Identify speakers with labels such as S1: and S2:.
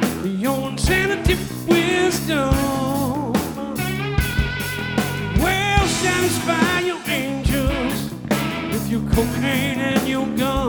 S1: your insanity wisdom will satisfy your angels with your cocaine and your gun.